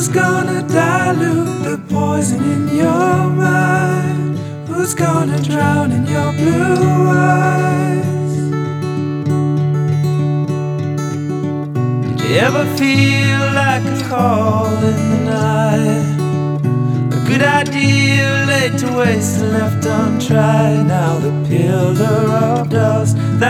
gonna dilute the poison in your mind? Who's gonna drown in your blue eyes? Did you ever feel like a call in the night? A good idea laid to waste and left untried. Now the pillar of dust